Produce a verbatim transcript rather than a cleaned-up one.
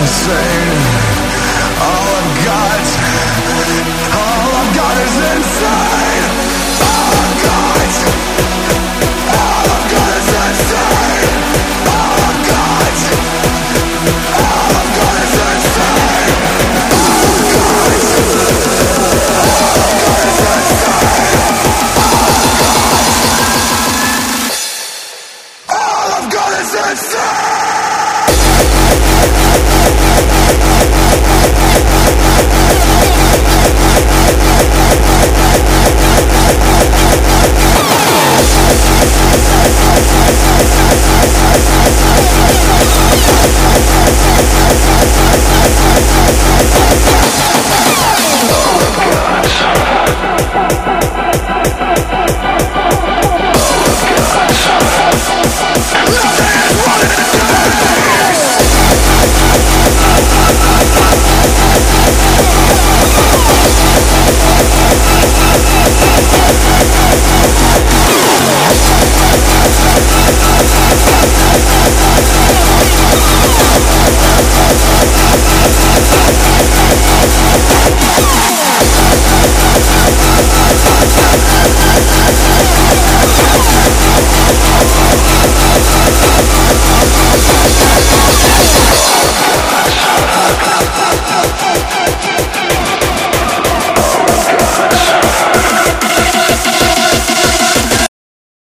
insane. All I've got, all I've got is insane. All I've got, all I've got is insane. All I've got, all I've got is insane. All I've got, all I've got is insane. All I've got is insane. We'll be right back.